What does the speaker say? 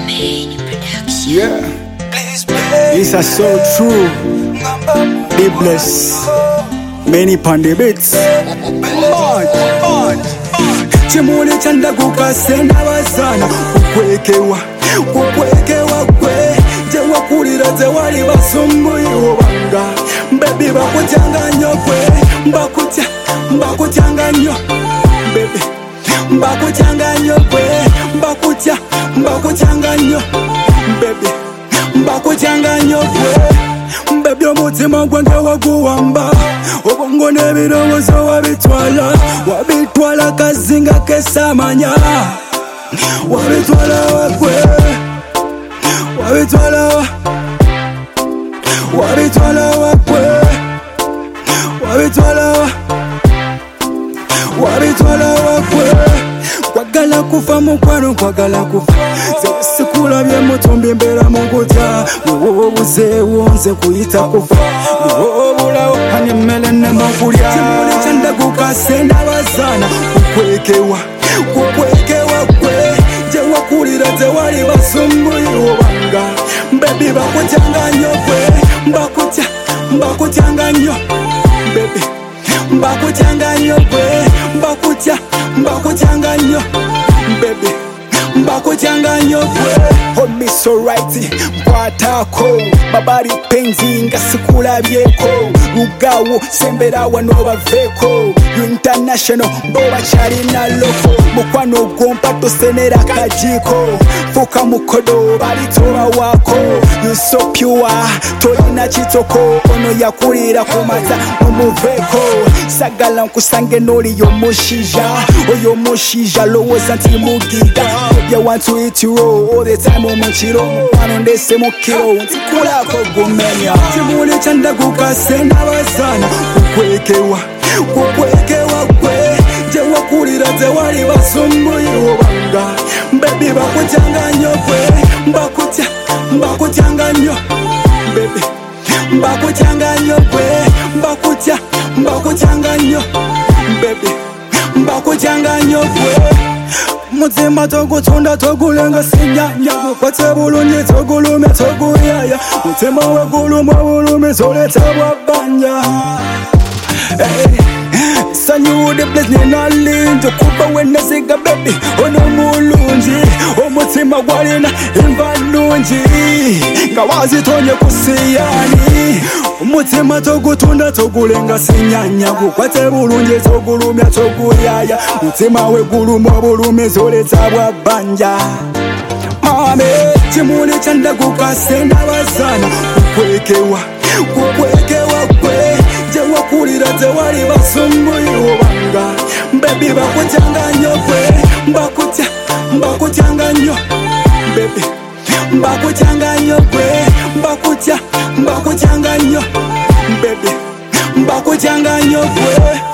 Yeah, these are so true. Be blessed. Many pandemics. Chimuli chanda kukasenda basana kukwekewa kwe jewa kulira zewali basumbuyiwo banga baby bakuchanganya kwe mbakuchanganya baby mbakuchanganya kwe mbakuchanganya baby mbakuchanganya kwe baby omutima gwange waguwamba obongo n'ebirowoozo wabitwala kazinga kesamanya wabitwala wakwe kwagala kufa mukwano kwagala kufa zesikula byemutumbi mbera mukutya wobuzeewo nze kuyita kufa wobulawo hanemmere nemukulya kimuli kyanda kukasenda bazaana kukwekewa kwe jewakulira zewali basumbuyiwo banga bebi bakuchanganya kwe mbakuchanganya bebi mbakuchanganya kwe mbakuchanganya baby mbakuchanganya kwe hold me so right mkwatako babari penzi ngasikulabyeko rugawo semberawa nobaveko international mboba charina loko mukwano gompa tosenera kajiko fuka mukodo balitoba wako you so pure tolina chitoko ono yakulira kumata omuveko sagala nkusange noli oyo mushija lowoza nti mugiga you want to eat you all the time omuchiro mukwano ndese mukiro ntikulako gumenya kimuli kyanda kukasenda basana kukwekewa kwe jewakulira zewali basumbuyiwo banga baby bakuchanganya kwe mbakuchanganya baby mbakuchanganya kwe mbakuchanganya baby mbakuchanganya kwe mutima togutunda togulenga sinyanya gukwate bulungi togulumya toguyaya mutima wegulumwa bulumi zoleta bwabanja sanyu the place nina linto kuba wenasiga baby ono mulungi omutima gwalina imbalungi nga wazitonye kusiyani umutima togutunda togulenga sinyanya gukwate bulungi togulumya toguyaya mutima wegulumwa bulumi zoleta bwabanja mame kimuli kyanda kukasenda basana kukwekewa kwe jewakulira zewali basumbuyiwo banga baby bakuchanganya kwe mbakuchanganya baby mbakuchanganya kwe mbakuchanganya baby mbakuchanganya kwe